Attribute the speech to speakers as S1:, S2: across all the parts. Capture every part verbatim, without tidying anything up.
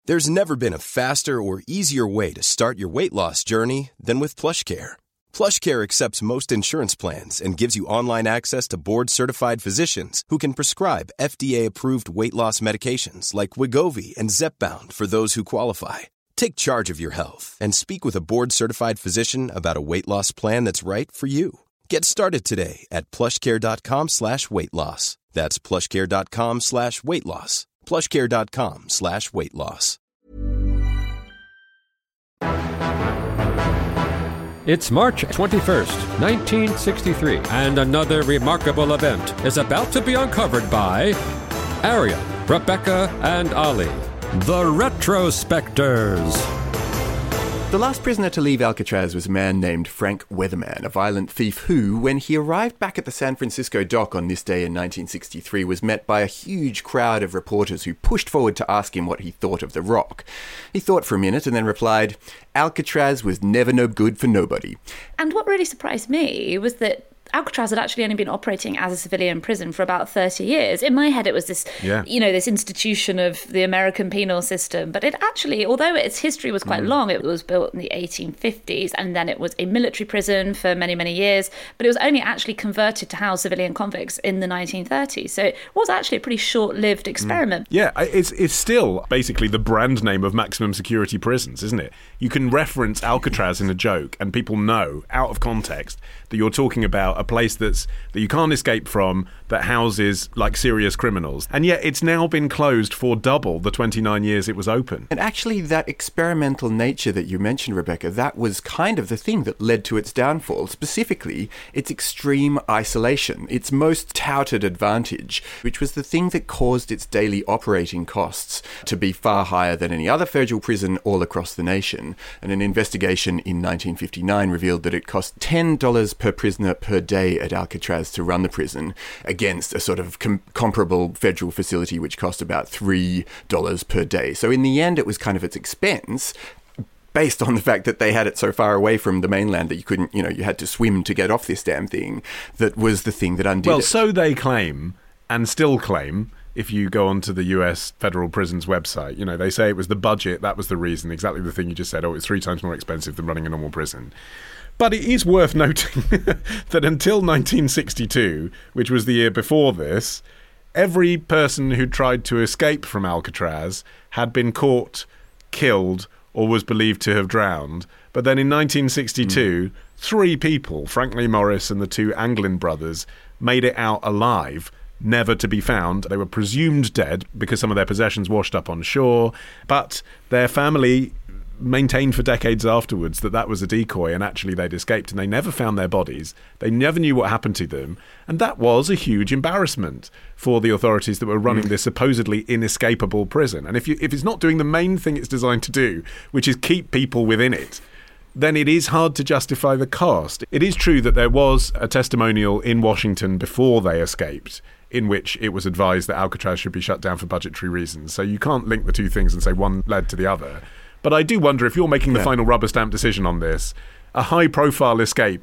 S1: There's never been a faster or easier way to start your weight loss journey than with PlushCare. PlushCare accepts most insurance plans and gives you online access to board-certified physicians who can prescribe F D A-approved weight loss medications like Wegovy and Zepbound for those who qualify. Take charge of your health and speak with a board-certified physician about a weight loss plan that's right for you. Get started today at plushcare.com slash weight loss. That's plushcare.com slash weight loss. plushcare.com slash weight loss.
S2: It's March twenty-first, nineteen sixty-three, and another remarkable event is about to be uncovered by Ariel, Rebecca, and Ali, the Retrospectors.
S3: The last prisoner to leave Alcatraz was a man named Frank Weatherman, a violent thief who, when he arrived back at the San Francisco dock on this day in nineteen sixty-three, was met by a huge crowd of reporters who pushed forward to ask him what he thought of the rock. He thought for a minute and then replied, "Alcatraz was never no good for nobody."
S4: And what really surprised me was that Alcatraz had actually only been operating as a civilian prison for about thirty years. In my head, it was this, yeah. you know, this institution of the American penal system. But it actually, although its history was quite mm. long, it was built in the eighteen fifties, and then it was a military prison for many, many years. But it was only actually converted to house civilian convicts in the nineteen thirties. So it was actually a pretty short-lived experiment.
S5: Mm. Yeah, it's it's still basically the brand name of maximum security prisons, isn't it? You can reference Alcatraz in a joke, and people know, out of context, that you're talking about a place that's that you can't escape from, that houses like serious criminals. And yet it's now been closed for double the twenty-nine years it was open.
S3: And actually that experimental nature that you mentioned, Rebecca, that was kind of the thing that led to its downfall, specifically its extreme isolation, its most touted advantage, which was the thing that caused its daily operating costs to be far higher than any other federal prison all across the nation. And an investigation in nineteen fifty-nine revealed that it cost ten dollars per prisoner per day at Alcatraz to run the prison, against a sort of com- comparable federal facility which cost about three dollars per day. So in the end, it was kind of its expense, based on the fact that they had it so far away from the mainland that you couldn't, you know, you had to swim to get off this damn thing, that was the thing that undid
S5: well,
S3: it.
S5: Well, so they claim, and still claim, if you go onto the U S federal prisons website. You know, they say it was the budget, that was the reason, exactly the thing you just said. Oh, it's three times more expensive than running a normal prison. But it is worth noting that until nineteen sixty-two, which was the year before this, every person who tried to escape from Alcatraz had been caught, killed, or was believed to have drowned. But then in nineteen sixty-two, mm. three people, Frank Lee Morris and the two Anglin brothers, made it out alive, never to be found. They were presumed dead because some of their possessions washed up on shore, but their family maintained for decades afterwards that that was a decoy and actually they'd escaped, and they never found their bodies. They never knew what happened to them, and that was a huge embarrassment for the authorities that were running mm. this supposedly inescapable prison. And if you if it's not doing the main thing it's designed to do, which is keep people within it, then it is hard to justify the cost. It is true that there was a testimonial in Washington before they escaped in which it was advised that Alcatraz should be shut down for budgetary reasons. So you can't link the two things and say one led to the other. But I do wonder if you're making the yeah. final rubber stamp decision on this, a high-profile escape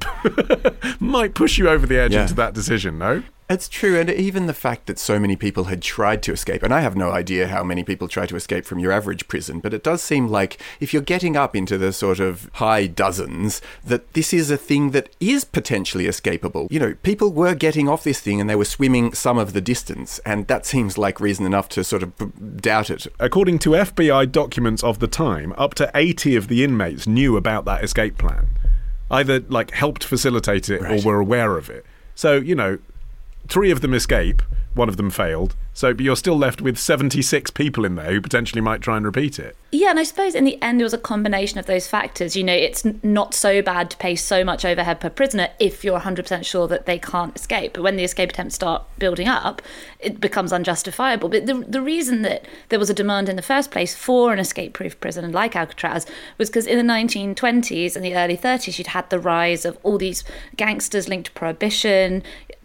S5: might push you over the edge yeah. into that decision, no?
S3: It's true, and even the fact that so many people had tried to escape, and I have no idea how many people try to escape from your average prison, but it does seem like if you're getting up into the sort of high dozens, that this is a thing that is potentially escapable. You know, people were getting off this thing and they were swimming some of the distance, and that seems like reason enough to sort of b- doubt it.
S5: According to F B I documents of the time, up to eighty of the inmates knew about that escape plan. Either, like, helped facilitate it right. or were aware of it. So, you know, three of them escape, one of them failed, so but you're still left with seventy-six people in there who potentially might try and repeat it.
S4: Yeah, and I suppose in the end it was a combination of those factors. You know, it's n- not so bad to pay so much overhead per prisoner if you're one hundred percent sure that they can't escape. But when the escape attempts start building up, it becomes unjustifiable. But the, the reason that there was a demand in the first place for an escape-proof prison like Alcatraz was because in the nineteen twenties and the early thirties, you'd had the rise of all these gangsters linked to prohibition,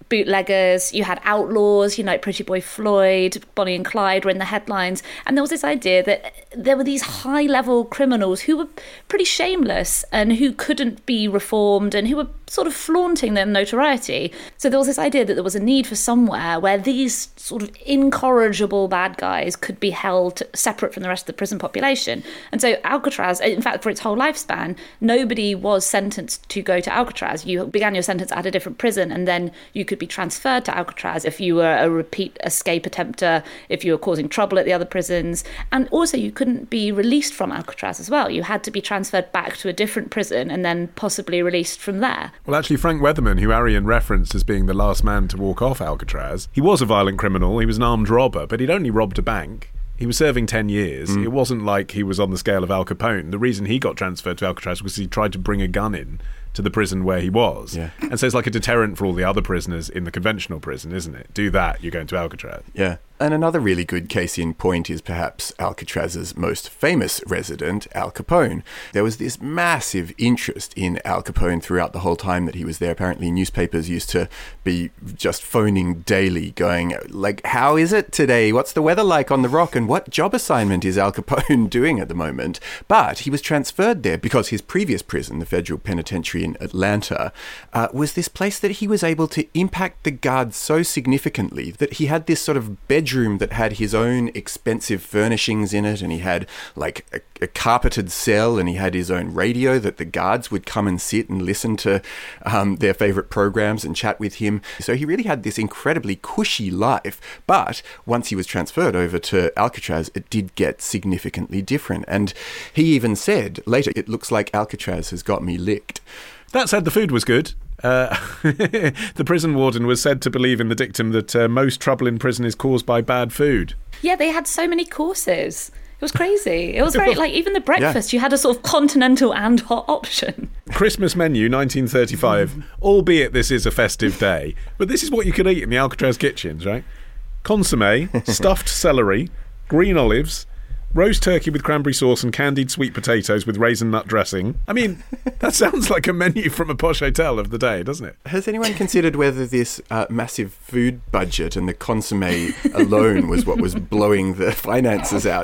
S4: bootleggers, you had outlaws, you know, like Pretty Boy Floyd, Bonnie and Clyde were in the headlines. And there was this idea that there were these high-level criminals who were pretty shameless and who couldn't be reformed and who were sort of flaunting their notoriety. So there was this idea that there was a need for somewhere where these sort of incorrigible bad guys could be held separate from the rest of the prison population. And so Alcatraz, in fact, for its whole lifespan, nobody was sentenced to go to Alcatraz. You began your sentence at a different prison, and then you could be transferred to Alcatraz if you were a repeat escape attempter, if you were causing trouble at the other prisons. And also you couldn't be released from Alcatraz as well. You had to be transferred back to a different prison and then possibly released from there.
S5: Well, actually, Frank Weatherman, who Arian referenced as being the last man to walk off Alcatraz, he was a violent criminal, he was an armed robber, but he'd only robbed a bank. He was serving ten years. Mm. It wasn't like he was on the scale of Al Capone. The reason he got transferred to Alcatraz was he tried to bring a gun in to the prison where he was. Yeah. And so it's like a deterrent for all the other prisoners in the conventional prison, isn't it? Do that, you're going to Alcatraz.
S3: Yeah. And another really good case in point is perhaps Alcatraz's most famous resident, Al Capone. There was this massive interest in Al Capone throughout the whole time that he was there. Apparently newspapers used to be just phoning daily, going, like, how is it today? What's the weather like on the Rock? And what job assignment is Al Capone doing at the moment? But he was transferred there because his previous prison, the Federal Penitentiary in Atlanta, uh, was this place that he was able to impact the guards so significantly that he had this sort of bedroom that had his own expensive furnishings in it, and he had like a, a carpeted cell, and he had his own radio that the guards would come and sit and listen to um, their favorite programs and chat with him. So he really had this incredibly cushy life. But once he was transferred over to Alcatraz, it did get significantly different. And he even said later, it looks like Alcatraz has got me licked.
S5: That said, the food was good. Uh, the prison warden was said to believe in the dictum that uh, most trouble in prison is caused by bad food.
S4: Yeah, they had so many courses. It was crazy. It was very, like, even the breakfast, yeah. You had a sort of continental and hot option.
S5: Christmas menu, nineteen thirty-five, albeit this is a festive day, but this is what you could eat in the Alcatraz kitchens, right? Consomme, stuffed celery, green olives, roast turkey with cranberry sauce and candied sweet potatoes with raisin nut dressing. I mean, that sounds like a menu from a posh hotel of the day, doesn't it?
S3: Has anyone considered whether this uh, massive food budget and the consomme alone was what was blowing the finances out?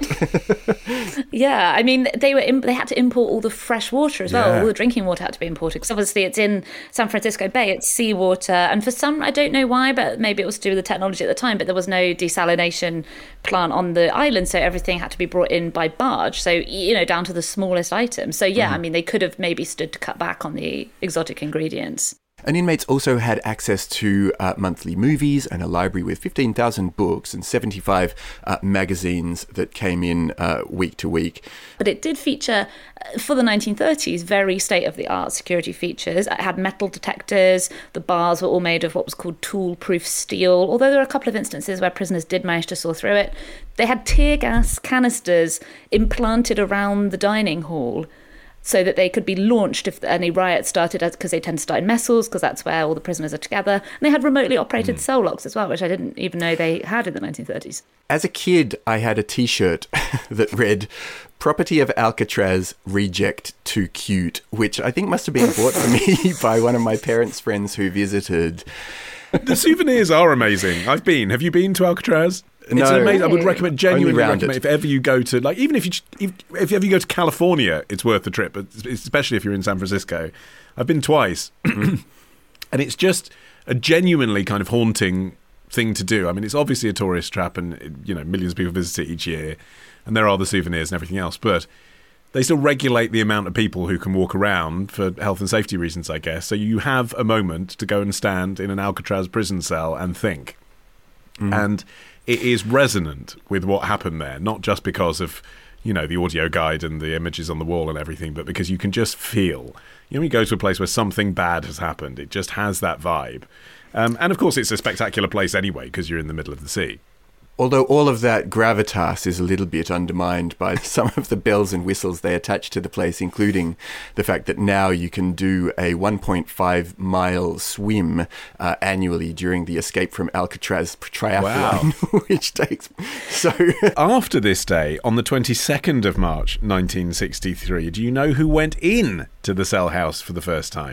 S4: Yeah, I mean, they were imp- they had to import all the fresh water as well.
S3: Yeah.
S4: All the drinking water had to be imported because obviously it's in San Francisco Bay, it's seawater. And for some, I don't know why, but maybe it was to do with the technology at the time, but there was no desalination plant on the island, so everything had to be brought in by barge, so, you know, down to the smallest items. So yeah, mm. I mean, they could have maybe stood to cut back on the exotic ingredients.
S3: And inmates also had access to uh, monthly movies and a library with fifteen thousand books and seventy-five uh, magazines that came in uh, week to week.
S4: But it did feature, uh, for the nineteen thirties, very state-of-the-art security features. It had metal detectors. The bars were all made of what was called tool-proof steel, although there were a couple of instances where prisoners did manage to saw through it. They had tear gas canisters implanted around the dining hall so that they could be launched if any riots started, because they tend to start in mess halls, because that's where all the prisoners are together. And they had remotely operated mm. cell locks as well, which I didn't even know they had in the nineteen thirties.
S3: As a kid, I had a T-shirt that read, "Property of Alcatraz, reject too cute," which I think must have been bought for me by one of my parents' friends who visited.
S5: The souvenirs are amazing. I've been. Have you been to Alcatraz?
S3: No,
S5: it's amazing. I would recommend, genuinely
S3: recommend,
S5: it. If ever you go to, like, even if you, if, if ever you go to California, it's worth the trip, especially if you're in San Francisco. I've been twice, and it's just a genuinely kind of haunting thing to do. I mean, it's obviously a tourist trap, and, you know, millions of people visit it each year, and there are the souvenirs and everything else, but they still regulate the amount of people who can walk around for health and safety reasons, I guess. So you have a moment to go and stand in an Alcatraz prison cell and think. Mm. And it is resonant with what happened there, not just because of, you know, the audio guide and the images on the wall and everything, but because you can just feel, you know, you go to a place where something bad has happened, it just has that vibe. Um, and of course, it's a spectacular place anyway, because you're in the middle of the sea.
S3: Although all of that gravitas is a little bit undermined by some of the bells and whistles they attach to the place, including the fact that now you can do a one point five mile swim uh, annually during the Escape from Alcatraz triathlon, wow. which takes so...
S5: After this day, on the twenty-second of March nineteen sixty-three, do you know who went in to the cell house for the first time?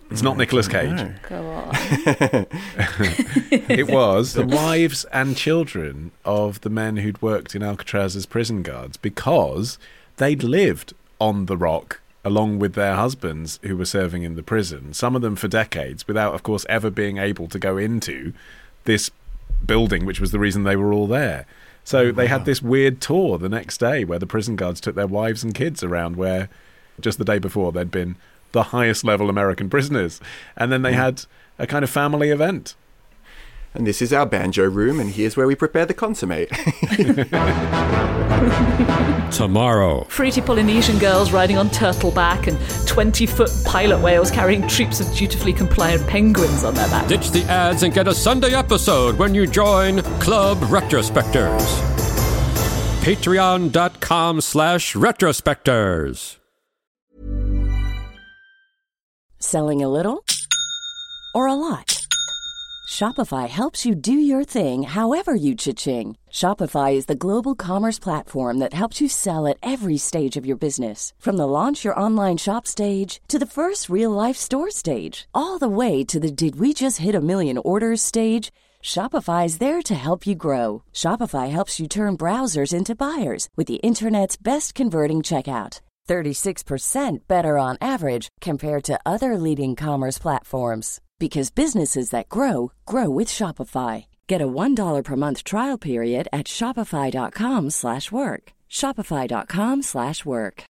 S5: It's not Nicolas Cage.
S3: No.
S4: Go on.
S5: It was the wives and children of the men who'd worked in Alcatraz as prison guards, because they'd lived on the Rock along with their husbands who were serving in the prison, some of them for decades, without, of course, ever being able to go into this building, which was the reason they were all there. So oh, they wow. had this weird tour the next day where the prison guards took their wives and kids around, where just the day before they'd been the highest level American prisoners. And then they mm. had a kind of family event.
S3: And this is our banjo room, and here's where we prepare the consomme.
S2: Tomorrow.
S6: Fruity Polynesian girls riding on turtleback and twenty-foot pilot whales carrying troops of dutifully compliant penguins on their back.
S2: Ditch the ads and get a Sunday episode when you join Club Retrospectors. Patreon.com slash Retrospectors.
S7: Selling a little or a lot? Shopify helps you do your thing however you cha-ching. Shopify is the global commerce platform that helps you sell at every stage of your business. From the launch your online shop stage to the first real-life store stage, all the way to the did we just hit a million orders stage. Shopify is there to help you grow. Shopify helps you turn browsers into buyers with the internet's best converting checkout. thirty-six percent better on average compared to other leading commerce platforms. Because businesses that grow, grow with Shopify. Get a one dollar per month trial period at shopify.com slash work. Shopify.com slash work.